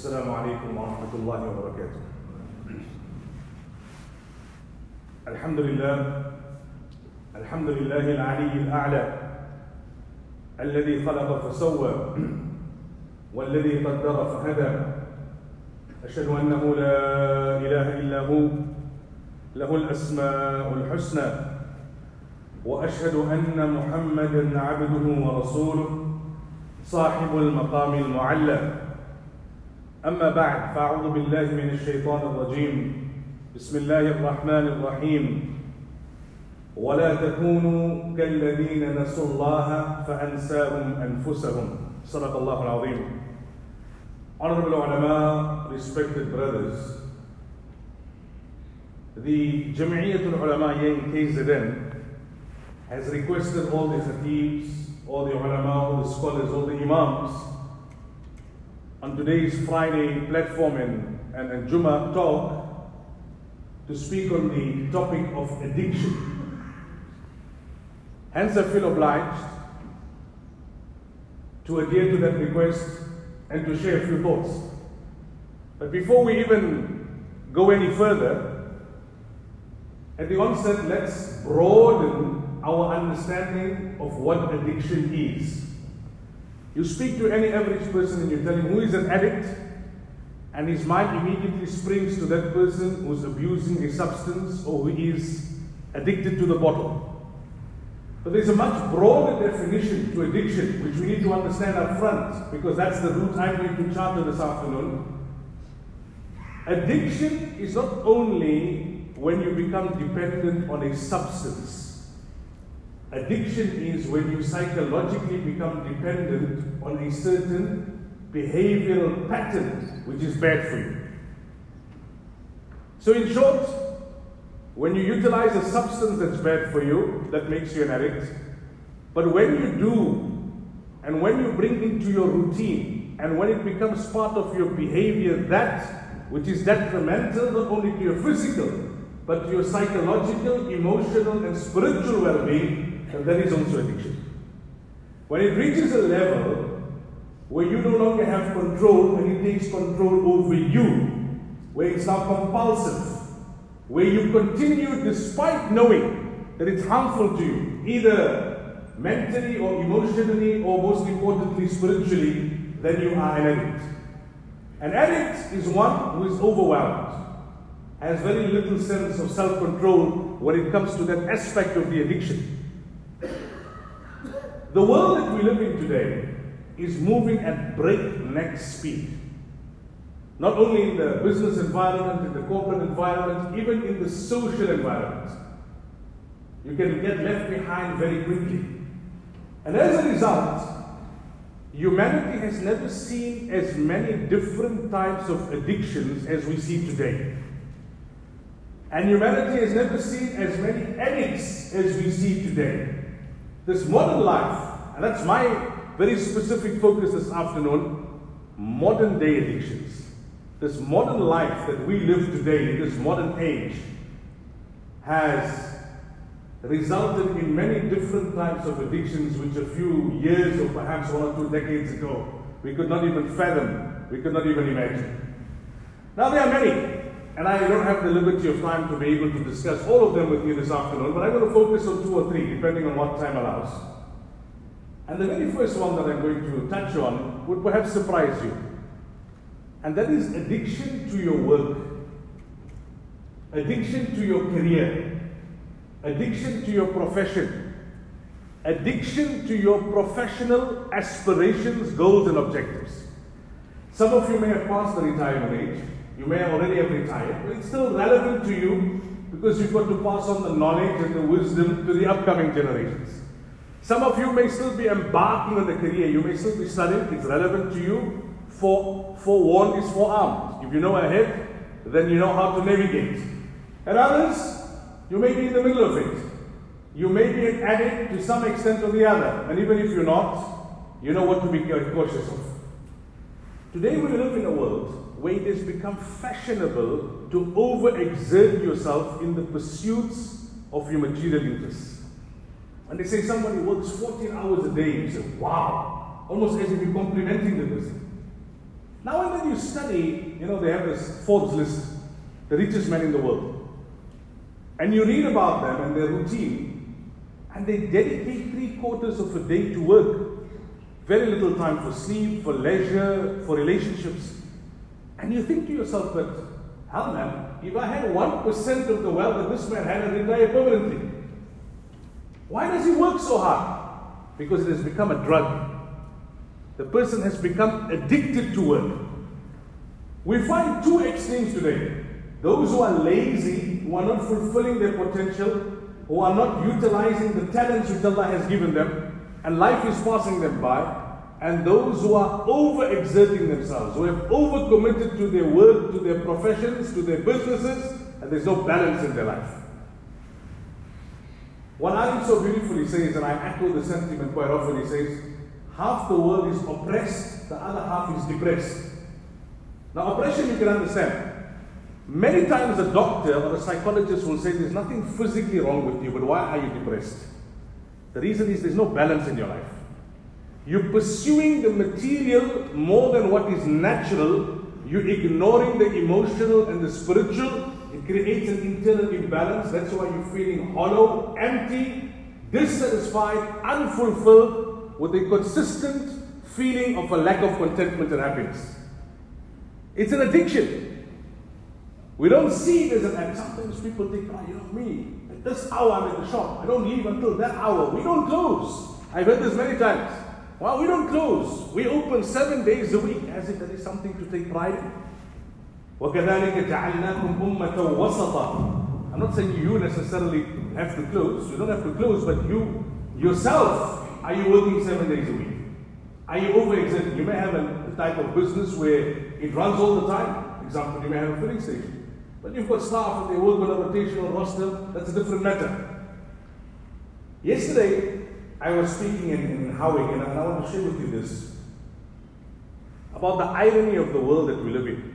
السلام عليكم ورحمة الله وبركاته. الحمد لله العلي الأعلى الذي خلق فسوى والذي قدر فهدى. أشهد أنه لا إله إلا هو له الأسماء الحسنى، وأشهد أن محمدا عبده ورسوله صاحب المقام المعلى. أما بعد، فأعوذ بالله من الشيطان الرجيم. بسم الله الرحمن الرحيم. ولا تكونوا كالذين نسوا الله فأنساهم أنفسهم. صدق الله العظيم. Honorable ulama, respected brothers, the Jam'iyatul Ulama here in KZN has requested all the khatibs, all the ulama, all the scholars, all the imams on today's Friday platform and Jummah talk to speak on the topic of addiction. Hence I feel obliged to adhere to that request and to share a few thoughts. But before we even go any further, at the onset, let's broaden our understanding of what addiction is. You speak to any average person and you tell him who is an addict, and his mind immediately springs to that person who's abusing a substance or who is addicted to the bottle. But there's a much broader definition to addiction, which we need to understand up front, because that's the route I'm going to charter this afternoon. Addiction is not only when you become dependent on a substance. Addiction is when you psychologically become dependent on a certain behavioral pattern which is bad for you. So in short, when you utilize a substance that's bad for you, that makes you an addict. But when you do, and when you bring into your routine, and when it becomes part of your behavior, that which is detrimental not only to your physical, but to your psychological, emotional, and spiritual well-being, then that is also addiction. When it reaches a level where you no longer have control and it takes control over you, where it's now compulsive, where you continue despite knowing that it's harmful to you, either mentally or emotionally or most importantly spiritually, then you are an addict. An addict is one who is overwhelmed, has very little sense of self-control when it comes to that aspect of the addiction. The world that we live in today is moving at breakneck speed. Not only in the business environment, in the corporate environment, even in the social environment. You can get left behind very quickly. And as a result, humanity has never seen as many different types of addictions as we see today. And humanity has never seen as many addicts as we see today. This modern life, and that's my very specific focus this afternoon, modern day addictions. This modern life that we live today, in this modern age, has resulted in many different types of addictions which a few years or perhaps 1 or 2 decades ago we could not even fathom, we could not even imagine. Now there are many, and I don't have the liberty of time to be able to discuss all of them with you this afternoon, but I'm going to focus on 2 or 3, depending on what time allows. And the very first one that I'm going to touch on would perhaps surprise you. And that is addiction to your work, addiction to your career, addiction to your profession, addiction to your professional aspirations, goals, and objectives. Some of you may have passed the retirement age, you may already have retired, but it's still relevant to you because you've got to pass on the knowledge and the wisdom to the upcoming generations. Some of you may still be embarking on a career, you may still be studying, it's relevant to you. Forewarned is forearmed. If you know ahead, then you know how to navigate. And others, you may be in the middle of it. You may be an addict to some extent or the other. And even if you're not, you know what to be cautious of. Today we live in a world where it has become fashionable to overexert yourself in the pursuits of your material interests. And they say somebody works 14 hours a day, you say, wow, almost as if you're complimenting the person. Now and then you study, they have this Forbes list, the richest men in the world. And you read about them and their routine, and they dedicate 3/4 of a day to work. Very little time for sleep, for leisure, for relationships. And you think to yourself, but hell man, if I had 1% of the wealth that this man had, I'd retire permanently. Why does he work so hard? Because it has become a drug. The person has become addicted to work. We find two extremes today. Those who are lazy, who are not fulfilling their potential, who are not utilizing the talents which Allah has given them, and life is passing them by, and those who are overexerting themselves, who have overcommitted to their work, to their professions, to their businesses, and there's no balance in their life. One alim so beautifully says, and I echo the sentiment quite often, he says, half the world is oppressed, the other half is depressed. Now oppression you can understand. Many times a doctor or a psychologist will say there's nothing physically wrong with you, but why are you depressed? The reason is there's no balance in your life. You're pursuing the material more than what is natural. You're ignoring the emotional and the spiritual. It creates an internal imbalance. That's why you're feeling hollow, empty, dissatisfied, unfulfilled, with a consistent feeling of a lack of contentment and happiness. It's an addiction. We don't see it as an addiction. Sometimes people think, me, at this hour I'm at the shop. I don't leave until that hour. We don't close. I've heard this many times. Well, we don't close. We open 7 days a week, as if that is something to take pride in. وَكَذَلِكَ جَعَلْنَاكُمْ أُمَّةً وَسَطًا. I'm not saying you necessarily have to close. You don't have to close, but you yourself, are you working 7 days a week? Are you overexerting? You may have a type of business where it runs all the time. For example, you may have a filling station. But you've got staff and they work on a rotational roster. That's a different matter. Yesterday, I was speaking in Howing, and I want to share with you this about the irony of the world that we live in.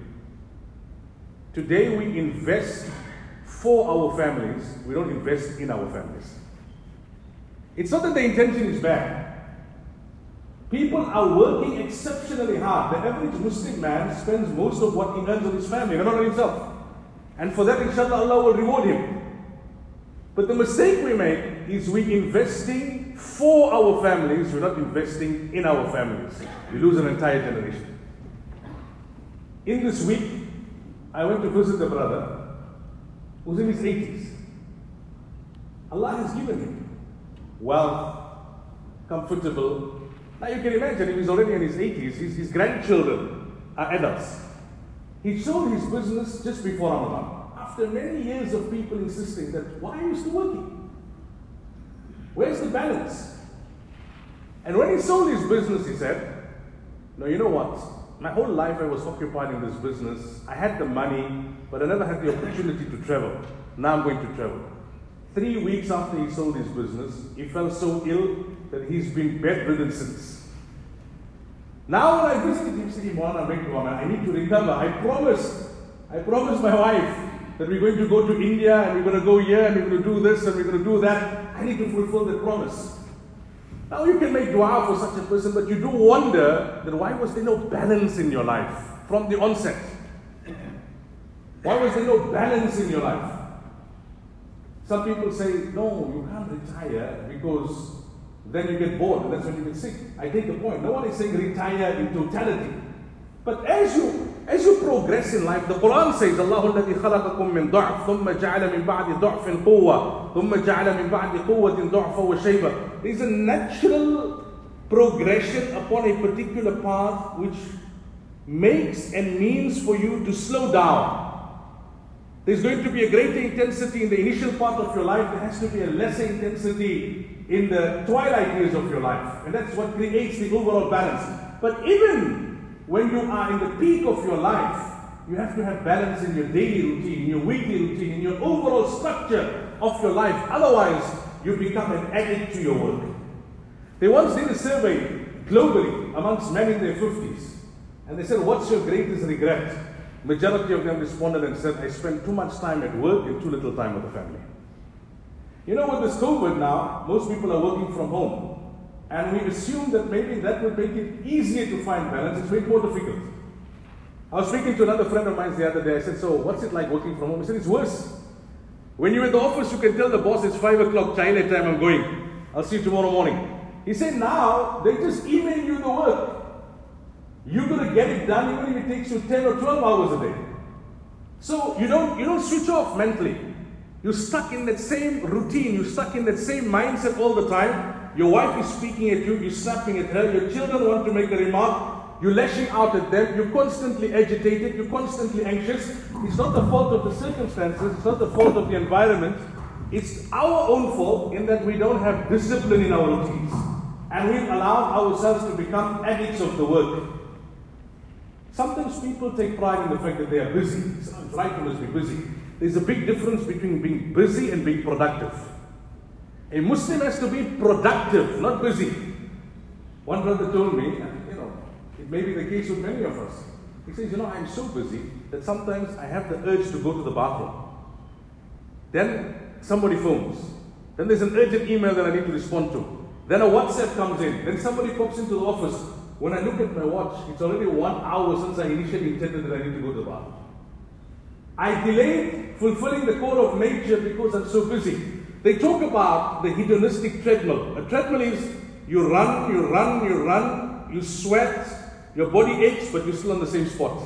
Today we invest for our families, we don't invest in our families. It's not that the intention is bad. People are working exceptionally hard. The average Muslim man spends most of what he earns on his family, not on himself. And for that, inshallah, Allah will reward him. But the mistake we make is we investing for our families, we're not investing in our families. We lose an entire generation. In this week, I went to visit a brother who's in his 80s. Allah has given him wealth, comfortable. Now you can imagine if he's already in his 80s, his grandchildren are adults. He sold his business just before Ramadan. After many years of people insisting that, why are you still working? Where's the balance? And when he sold his business, he said, no, you know what? My whole life I was occupied in this business. I had the money, but I never had the opportunity to travel. Now I'm going to travel. 3 weeks after he sold his business, he fell so ill that he's been bedridden since. Now when I visited him, said, I need to recover. I promised my wife that we're going to go to India and we're going to go here and we're going to do this and we're going to do that. I need to fulfill that promise. Now you can make dua for such a person, but you do wonder that why was there no balance in your life from the onset? Why was there no balance in your life? Some people say, no, you can't retire because then you get bored and that's when you get sick. I take the point. No one is saying retire in totality. But as you progress in life, the Quran says, Allahu alladhi khalaqakum min du'f, thumma ja'ala min ba'di du'fin quwwa, thumma ja'ala min ba'di quwwatin du'fa wa shayba. There is a natural progression upon a particular path which makes and means for you to slow down. There's going to be a greater intensity in the initial part of your life. There has to be a lesser intensity in the twilight years of your life. And that's what creates the overall balance. But even when you are in the peak of your life, you have to have balance in your daily routine, in your weekly routine, in your overall structure of your life. Otherwise, you become an addict to your work. They once did a survey globally amongst men in their 50s. And they said, what's your greatest regret? Majority of them responded and said, I spend too much time at work and too little time with the family. You know, with this COVID now, most people are working from home. And we assume that maybe that would make it easier to find balance. It's way more difficult. I was speaking to another friend of mine the other day. I said, so what's it like working from home? He said, it's worse. When you're in the office, you can tell the boss it's 5 o'clock, China time, I'm going. I'll see you tomorrow morning. He said, now, they just email you the work. You're going to get it done even if it takes you 10 or 12 hours a day. So you don't switch off mentally. You're stuck in that same routine. You're stuck in that same mindset all the time. Your wife is speaking at you. You're snapping at her. Your children want to make a remark. You're lashing out at them. You're constantly agitated. You're constantly anxious. It's not the fault of the circumstances. It's not the fault of the environment. It's our own fault in that we don't have discipline in our routines. And we've allowed ourselves to become addicts of the work. Sometimes people take pride in the fact that they are busy. It's right to must be busy. There's a big difference between being busy and being productive. A Muslim has to be productive, not busy. One brother told me, and it may be the case with many of us. He says, I'm so busy that sometimes I have the urge to go to the bathroom. Then somebody phones. Then there's an urgent email that I need to respond to. Then a WhatsApp comes in. Then somebody pops into the office. When I look at my watch, it's already 1 hour since I initially intended that I need to go to the bathroom. I delayed fulfilling the call of nature because I'm so busy. They talk about the hedonistic treadmill. A treadmill is you run, you sweat, your body aches, but you're still on the same spot.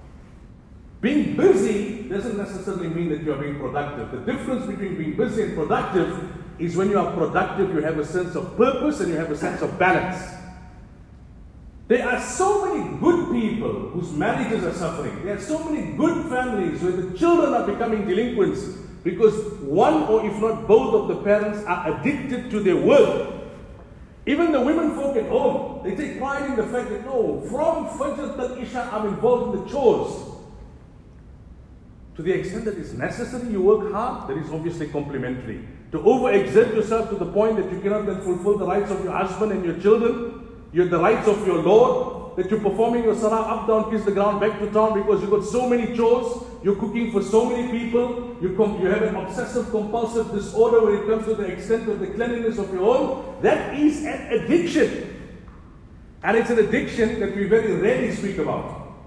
Being busy doesn't necessarily mean that you are being productive. The difference between being busy and productive is when you are productive, you have a sense of purpose and you have a sense of balance. There are so many good people whose marriages are suffering. There are so many good families where the children are becoming delinquents because one or if not both of the parents are addicted to their work. Even the women folk at home, they take pride in the fact that from Fajr till Isha, I'm involved in the chores. To the extent that it's necessary, you work hard, that is obviously complimentary. To overexert yourself to the point that you cannot then fulfill the rights of your husband and your children, the rights of your Lord, that you're performing your salah up, down, kiss the ground, back to town because you've got so many chores, you're cooking for so many people, you have an obsessive compulsive disorder when it comes to the extent of the cleanliness of your home. That is an addiction. And it's an addiction that we very rarely speak about.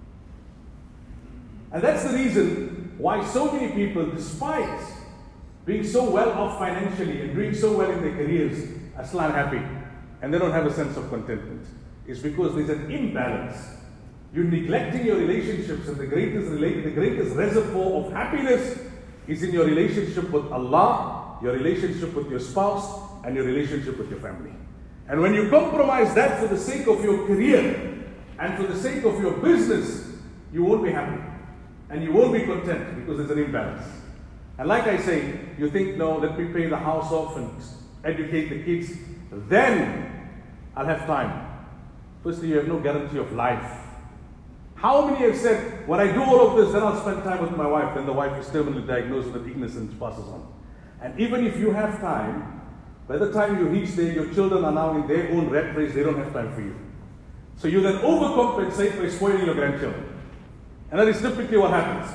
And that's the reason why so many people, despite being so well off financially and doing so well in their careers, are still unhappy. And they don't have a sense of contentment. It's because there's an imbalance. You're neglecting your relationships, and the greatest reservoir of happiness is in your relationship with Allah, your relationship with your spouse, and your relationship with your family. And when you compromise that for the sake of your career and for the sake of your business, you won't be happy. And you won't be content because there's an imbalance. And like I say, you think, no, let me pay the house off and educate the kids. Then I'll have time. Firstly, you have no guarantee of life. How many have said, when I do all of this, then I'll spend time with my wife, then the wife is terminally diagnosed with illness and passes on. And even if you have time, by the time you reach there, your children are now in their own rat race, they don't have time for you. So you then overcompensate by spoiling your grandchildren. And that is typically what happens.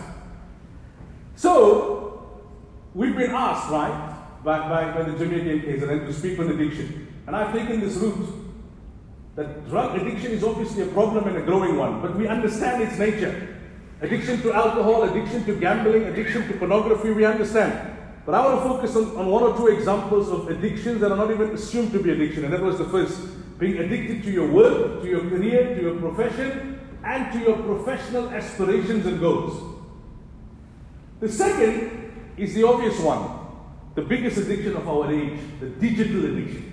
So, we've been asked, right, by the Jamaican case, and then to speak on addiction. And I've taken this route that drug addiction is obviously a problem and a growing one, but we understand its nature. Addiction to alcohol, addiction to gambling, addiction to pornography, we understand. But I want to focus on one or two examples of addictions that are not even assumed to be addiction. And that was the first, being addicted to your work, to your career, to your profession, and to your professional aspirations and goals. The second is the obvious one, the biggest addiction of our age, the digital addiction.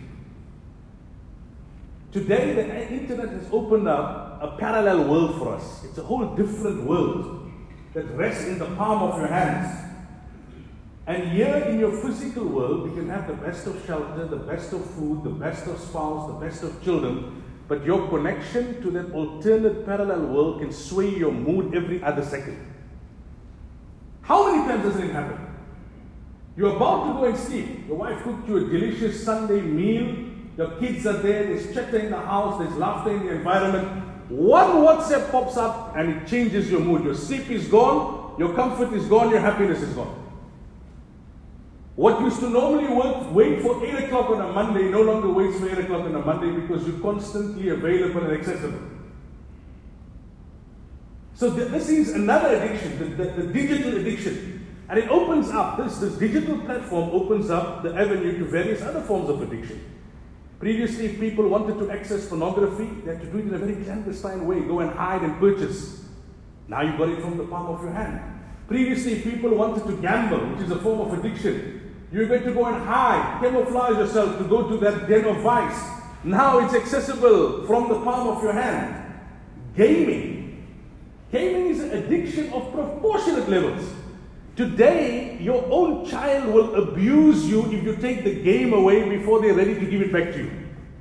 Today, the internet has opened up a parallel world for us. It's a whole different world that rests in the palm of your hands. And here in your physical world, you can have the best of shelter, the best of food, the best of spouse, the best of children, but your connection to that alternate parallel world can sway your mood every other second. How many times does it happen? You're about to go and sleep. Your wife cooked you a delicious Sunday meal. Your kids are there. There's chatter in the house. There's laughter in the environment. One WhatsApp pops up and it changes your mood. Your sleep is gone. Your comfort is gone. Your happiness is gone. What used to normally wait for 8 o'clock on a Monday no longer waits for 8 o'clock on a Monday because you're constantly available and accessible. So this is another addiction, the digital addiction. And it opens up, this digital platform opens up the avenue to various other forms of addiction. Previously, if people wanted to access pornography, they had to do it in a very clandestine way, go and hide and purchase. Now you got it from the palm of your hand. Previously, if people wanted to gamble, which is a form of addiction, you were going to go and hide, camouflage yourself to go to that den of vice. Now it's accessible from the palm of your hand. Gaming. Gaming is an addiction of proportionate levels. Today, your own child will abuse you if you take the game away before they're ready to give it back to you.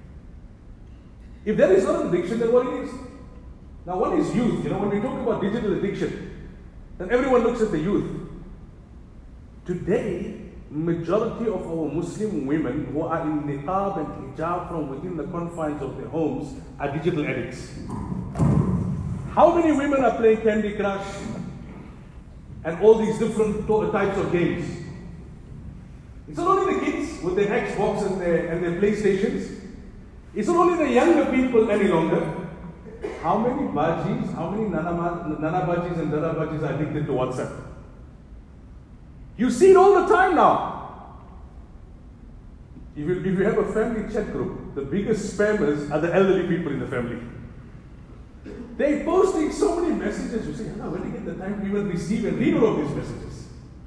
If that is not an addiction, then what it is? Now, what is youth? When we talk about digital addiction, then everyone looks at the youth. Today, majority of our Muslim women who are in niqab and hijab from within the confines of their homes are digital addicts. How many women are playing Candy Crush and all these different types of games? It's not only the kids with their Xbox and their PlayStations. It's not only the younger people any longer. How many bajis, how many nana bajis and dada bajis are addicted to WhatsApp? You see it all the time now. If you have a family chat group, the biggest spammers are the elderly people in the family. They're posting so many messages. You say, where do they get the time to even receive and read all of these messages?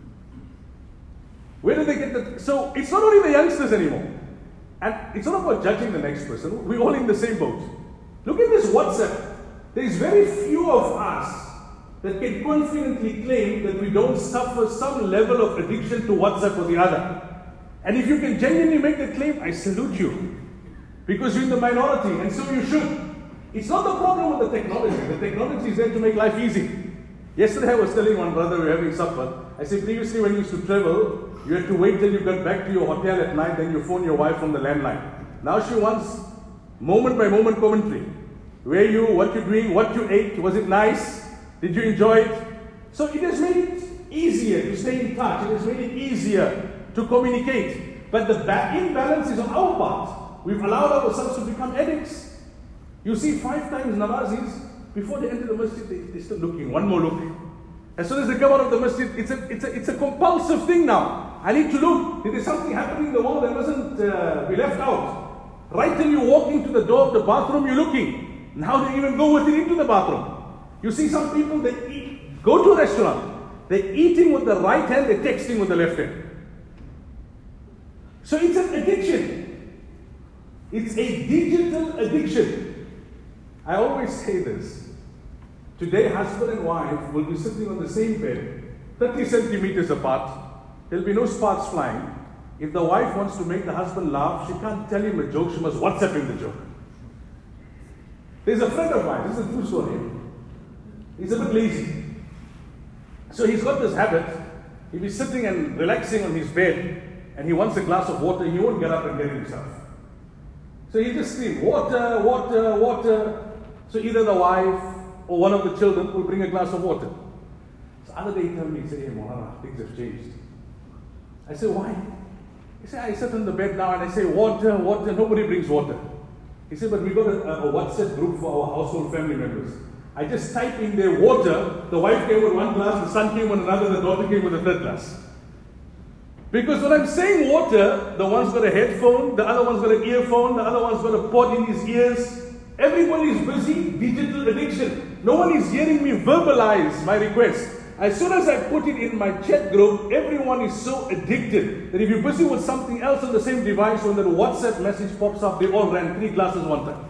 Where do they get the... So it's not only the youngsters anymore. And it's not about judging the next person. We're all in the same boat. Look at this WhatsApp. There's very few of us that can confidently claim that we don't suffer some level of addiction to WhatsApp or the other. And if you can genuinely make that claim, I salute you. Because you're in the minority, and so you should. It's not the problem with the technology. The technology is there to make life easy. Yesterday I was telling one brother, we were having supper. I said, previously when you used to travel, you had to wait till you got back to your hotel at night, then you phone your wife from the landline. Now she wants moment by moment commentary. Where you, what you're doing, what you ate, was it nice? Did you enjoy it? So it has made it easier to stay in touch. It has made it easier to communicate. But the imbalance is on our part. We've allowed ourselves to become addicts. You see 5 times namazis, before they enter the masjid, they're still looking, one more look. As soon as they come out of the masjid, it's a compulsive thing now. I need to look. If there's something happening in the world that mustn't be left out. Right till you walk into the door of the bathroom, you're looking. Now they even go with it into the bathroom. You see some people, they go to a restaurant, they're eating with the right hand, they're texting with the left hand. So it's an addiction. It's a digital addiction. I always say this. Today, husband and wife will be sitting on the same bed, 30 centimeters apart. There'll be no sparks flying. If the wife wants to make the husband laugh, she can't tell him a joke, she must WhatsApp him the joke. There's a friend of mine, this is a true story. He's a bit lazy. So he's got this habit, he'll be sitting and relaxing on his bed, and he wants a glass of water, he won't get up and get it himself. So he just screams, water, water, water. So either the wife or one of the children will bring a glass of water. So the other day he told me, he said, hey Maulana, things have changed. I said, why? He said, I sit on the bed now and I say, water, water, nobody brings water. He said, but we got a WhatsApp group for our household family members. I just type in there water, the wife came with one glass, the son came with another, the daughter came with a third glass. Because when I'm saying water, the one's got a headphone, the other one's got an earphone, the other one's got a pod in his ears. Everybody is busy, digital addiction. No one is hearing me verbalize my request. As soon as I put it in my chat group, everyone is so addicted that if you're busy with something else on the same device, when the WhatsApp message pops up, they all ran 3 glasses one time.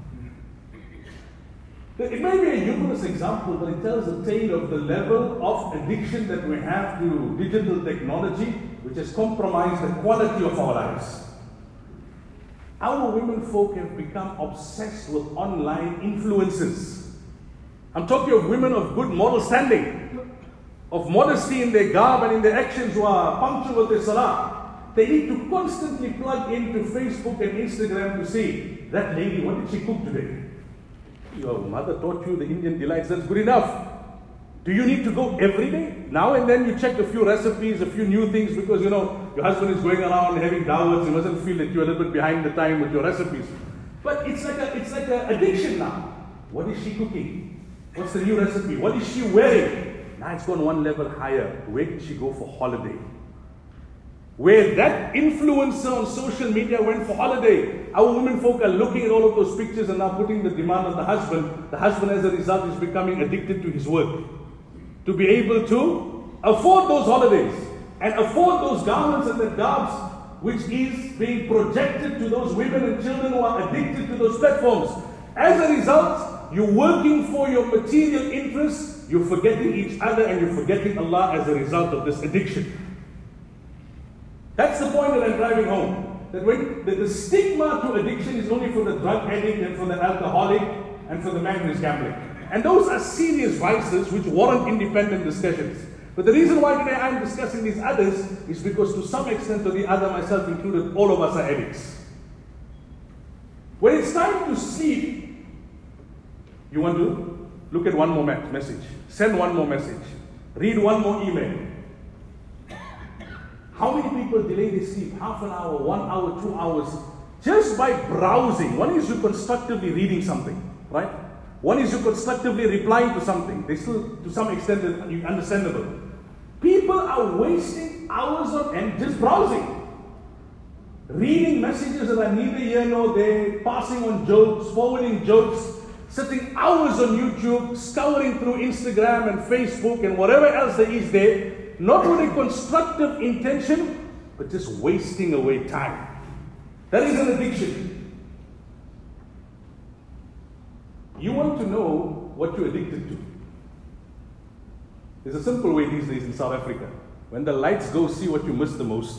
It may be a humorous example, but it tells a tale of the level of addiction that we have to digital technology, which has compromised the quality of our lives. Our women folk have become obsessed with online influences. I'm talking of women of good moral standing, of modesty in their garb and in their actions, who are punctual with their salah. They need to constantly plug into Facebook and Instagram to see, that lady, what did she cook today? Your mother taught you the Indian delights, that's good enough. Do you need to go every day? Now and then you check a few recipes, a few new things, because you know, your husband is going around having dawats, he mustn't feel that you're a little bit behind the time with your recipes. But it's like a addiction now. What is she cooking? What's the new recipe? What is she wearing? Now it's gone one level higher. Where did she go for holiday? Where that influencer on social media went for holiday, our women folk are looking at all of those pictures and now putting the demand on the husband. The husband, as a result, is becoming addicted to his work. To be able to afford those holidays and afford those garments and the garbs which is being projected to those women and children who are addicted to those platforms. As a result, you're working for your material interests, you're forgetting each other and you're forgetting Allah as a result of this addiction. That's the point that I'm driving home. That when the stigma to addiction is only for the drug addict and for the alcoholic and for the man who is gambling. And those are serious vices which warrant independent discussions. But the reason why today I'm discussing these others is because to some extent or the other, myself included, all of us are addicts. When it's time to sleep, you want to look at one more message, send one more message, read one more email. How many people delay their sleep? Half an hour, 1 hour, 2 hours, just by browsing. One is you constructively reading something, right? One is you constructively replying to something. They still, to some extent, understandable. People are wasting hours on end just browsing. Reading messages that are neither here nor there, passing on jokes, forwarding jokes, sitting hours on YouTube, scouring through Instagram and Facebook and whatever else there is there, not with a constructive intention, but just wasting away time. That is an addiction. You want to know what you're addicted to. There's a simple way these days in South Africa. When the lights go, see what you miss the most.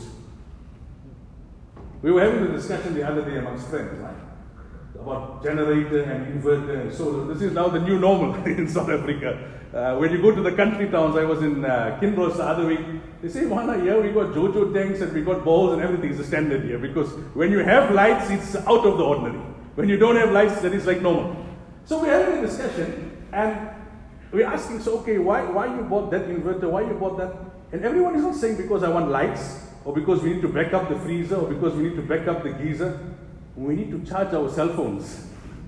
We were having a discussion the other day amongst friends, right? About generator and inverter and solar. This is now the new normal in South Africa. When you go to the country towns, I was in Kinross the other week, they say, Wana, here we got Jojo tanks and we got balls and everything is a standard here. Because when you have lights, it's out of the ordinary. When you don't have lights, that is like normal. So we're having a discussion and we're asking, so okay, why you bought that inverter, why you bought that? And everyone is not saying because I want lights, or because we need to back up the freezer, or because we need to back up the geyser. We need to charge our cell phones.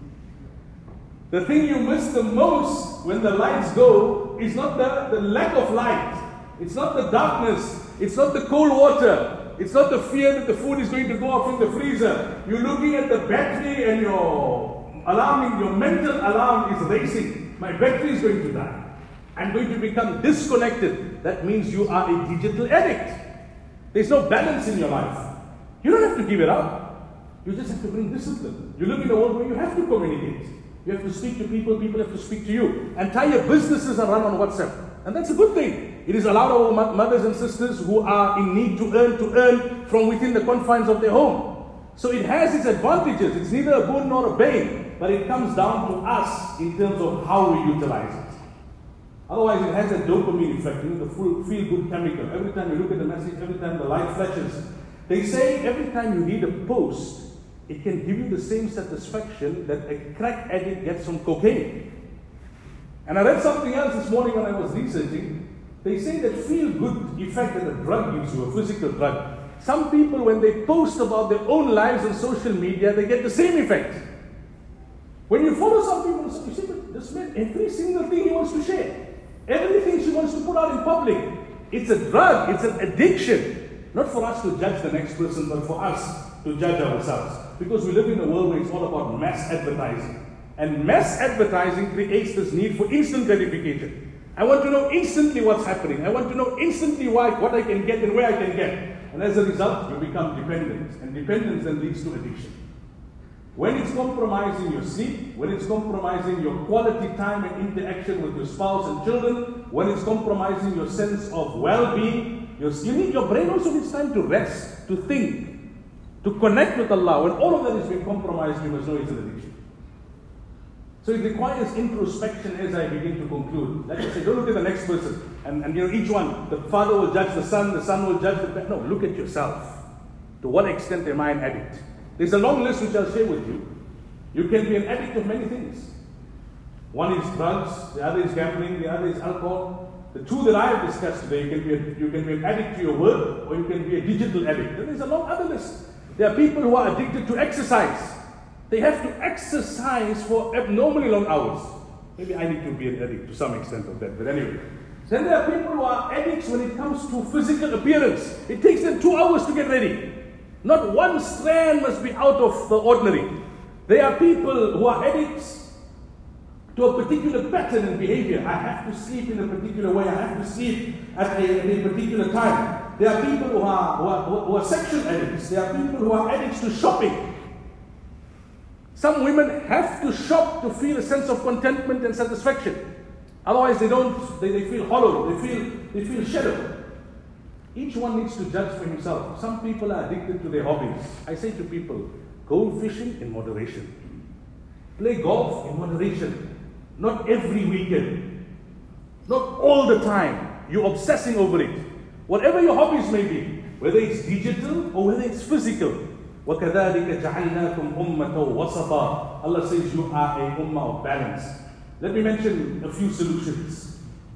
The thing you miss the most when the lights go is not the lack of light. It's not the darkness. It's not the cold water. It's not the fear that the food is going to go off in the freezer. You're looking at the battery and your alarming, your mental alarm is racing. My battery is going to die. I'm going to become disconnected. That means you are a digital addict. There's no balance in your life. You don't have to give it up. You just have to bring discipline. You live in a world where you have to communicate. You have to speak to people, people have to speak to you. Entire businesses are run on WhatsApp. And that's a good thing. It has allowed our mothers and sisters who are in need to earn from within the confines of their home. So it has its advantages. It's neither a boon nor a bane. But it comes down to us in terms of how we utilize it. Otherwise, it has a dopamine effect, the full feel-good chemical. Every time you look at the message, every time the light flashes. They say every time you read a post, it can give you the same satisfaction that a crack addict gets from cocaine. And I read something else this morning when I was researching. They say that feel-good effect that a drug gives you, a physical drug. Some people, when they post about their own lives on social media, they get the same effect. When you follow some people, you see, but this man, every single thing he wants to share, everything she wants to put out in public, it's a drug, it's an addiction. Not for us to judge the next person, but for us to judge ourselves. Because we live in a world where it's all about mass advertising. And mass advertising creates this need for instant gratification. I want to know instantly what's happening. I want to know instantly what I can get and where I can get. And as a result, you become dependent. And dependence then leads to addiction. When it's compromising your sleep, when it's compromising your quality time and interaction with your spouse and children, when it's compromising your sense of well-being, your brain also needs time to rest, to think, to connect with Allah. When all of that is being compromised, you must know it's an addiction. So it requires introspection as I begin to conclude. Like I said, don't look at the next person. And each one, the father will judge the son will judge the parent. No, look at yourself. To what extent am I an addict? There's a long list which I'll share with you. You can be an addict of many things. One is drugs, the other is gambling, the other is alcohol. The two that I have discussed today, you can be an addict to your work, or you can be a digital addict. And there's a long other list. There are people who are addicted to exercise. They have to exercise for abnormally long hours. Maybe I need to be an addict to some extent of that, but anyway. Then there are people who are addicts when it comes to physical appearance. It takes them 2 hours to get ready. Not one strand must be out of the ordinary. There are people who are addicts to a particular pattern and behavior. I have to sleep in a particular way. I have to sleep at a particular time. There are people who are sexual addicts. There are people who are addicts to shopping. Some women have to shop to feel a sense of contentment and satisfaction. Otherwise they feel hollow, they feel shallow. Each one needs to judge for himself. Some people are addicted to their hobbies. I say to people, go fishing in moderation. Play golf in moderation. Not every weekend. Not all the time. You're obsessing over it. Whatever your hobbies may be, whether it's digital or whether it's physical. وَكَذَلِكَ جَعَلْنَاكُمْ أُمَّةً وَسَطًا. Allah says you are a ummah of balance. Let me mention a few solutions.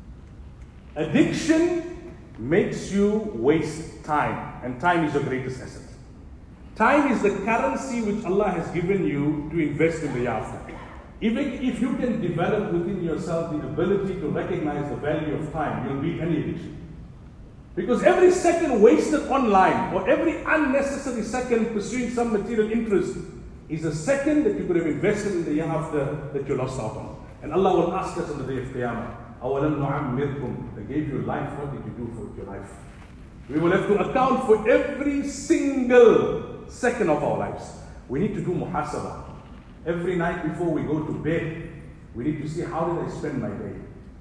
Addiction makes you waste time, and time is your greatest asset. Time is the currency which Allah has given you to invest in the hereafter. Even if you can develop within yourself the ability to recognize the value of time, you'll beat any addiction. Because every second wasted online, or every unnecessary second pursuing some material interest, is a second that you could have invested in the hereafter that you lost out on. And Allah will ask us on the day of Qiyamah, أَوَلَمْ نُعَمِّرْكُمْ. They gave you life, what did you do for your life? We will have to account for every single second of our lives. We need to do muhasabah. Every night before we go to bed, we need to see, how did I spend my day?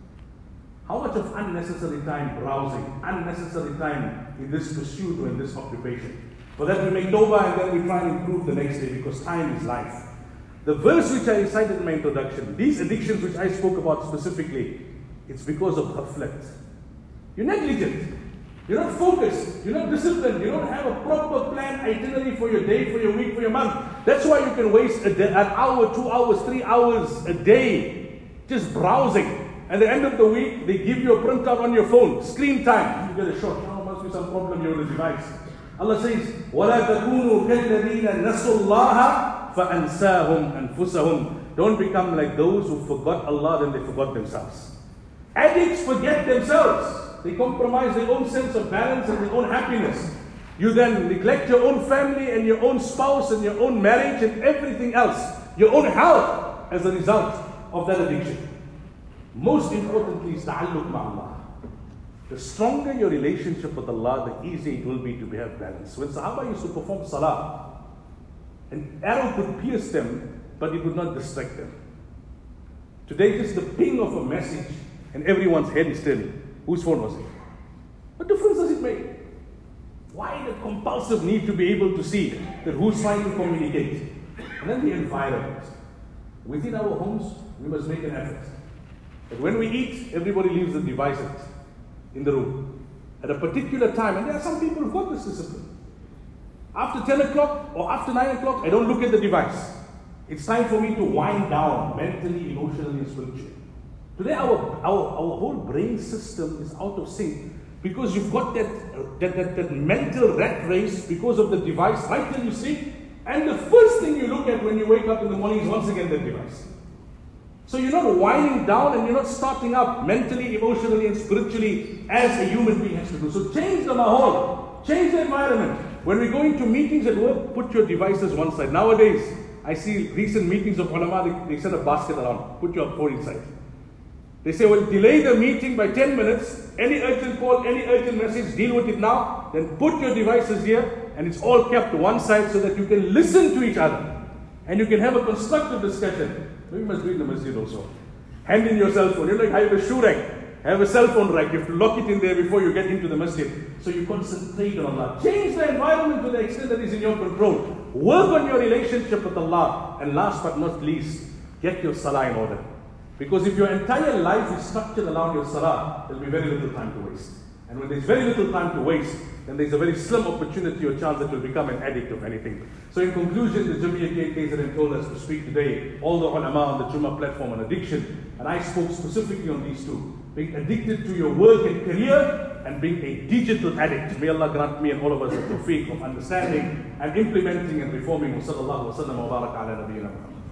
How much of unnecessary time browsing, unnecessary time in this pursuit or in this occupation? For that we make tawbah and then we try and improve the next day, because time is life. The verse which I recited in my introduction, these addictions which I spoke about specifically, it's because of ghaflat. You're negligent. You're not focused. You're not disciplined. You don't have a proper planned itinerary for your day, for your week, for your month. That's why you can waste an hour, 2 hours, 3 hours a day just browsing. At the end of the week, they give you a printout on your phone. Screen time. You get a shock. Oh, must be some problem here with the device. Allah says, وَلَا تَكُونُوا كَالَّذِينَ نَسُوا اللَّهَ فَأَنْسَاهُمْ أَنفُسَهُمْ. Don't become like those who forgot Allah, then they forgot themselves. Addicts forget themselves. They compromise their own sense of balance and their own happiness. You then neglect your own family and your own spouse and your own marriage and everything else. Your own health as a result of that addiction. Most importantly is ta'alluq ma'allah. The stronger your relationship with Allah, the easier it will be to have balance. When Sahaba used to perform salah, an arrow could pierce them, but it would not distract them. Today, just the ping of a message and everyone's head is turning. Whose phone was it? What difference does it make? Why the compulsive need to be able to see that who's trying to communicate? And then the environment. Within our homes, we must make an effort. That when we eat, everybody leaves the devices in the room at a particular time. And there are some people who've got this discipline. After 10 o'clock or after 9 o'clock, I don't look at the device. It's time for me to wind down mentally, emotionally, and spiritually. Today, our whole brain system is out of sync because you've got that mental rat race because of the device right till you sleep. And the first thing you look at when you wake up in the morning is once again that device. So you're not winding down and you're not starting up mentally, emotionally, and spiritually as a human being has to do. So change the mahal, change the environment. When we go into meetings at work, put your devices one side. Nowadays, I see recent meetings of ulama, they set a basket around, put your phone inside. They say, well, delay the meeting by 10 minutes, any urgent call, any urgent message, deal with it now, then put your devices here, and it's all kept to one side so that you can listen to each other, and you can have a constructive discussion. We must do it in the masjid also. Hand in your cell phone. You know, like I have a shoe rack, I have a cell phone rack, you have to lock it in there before you get into the masjid. So you concentrate on Allah. Change the environment to the extent that is in your control. Work on your relationship with Allah, and last but not least, get your salah in order. Because if your entire life is structured around your salah, there will be very little time to waste. And when there's very little time to waste, then there's a very slim opportunity or chance that you'll become an addict of anything. So in conclusion, the Jamia KZN told us to speak today, all the ulama on the Jummah platform on addiction. And I spoke specifically on these two. Being addicted to your work and career, and being a digital addict. May Allah grant me and all of us the tawfiq of understanding and implementing and reforming. Wa sallallahu wa sallam wa baraka ala nabiyyina Muhammad.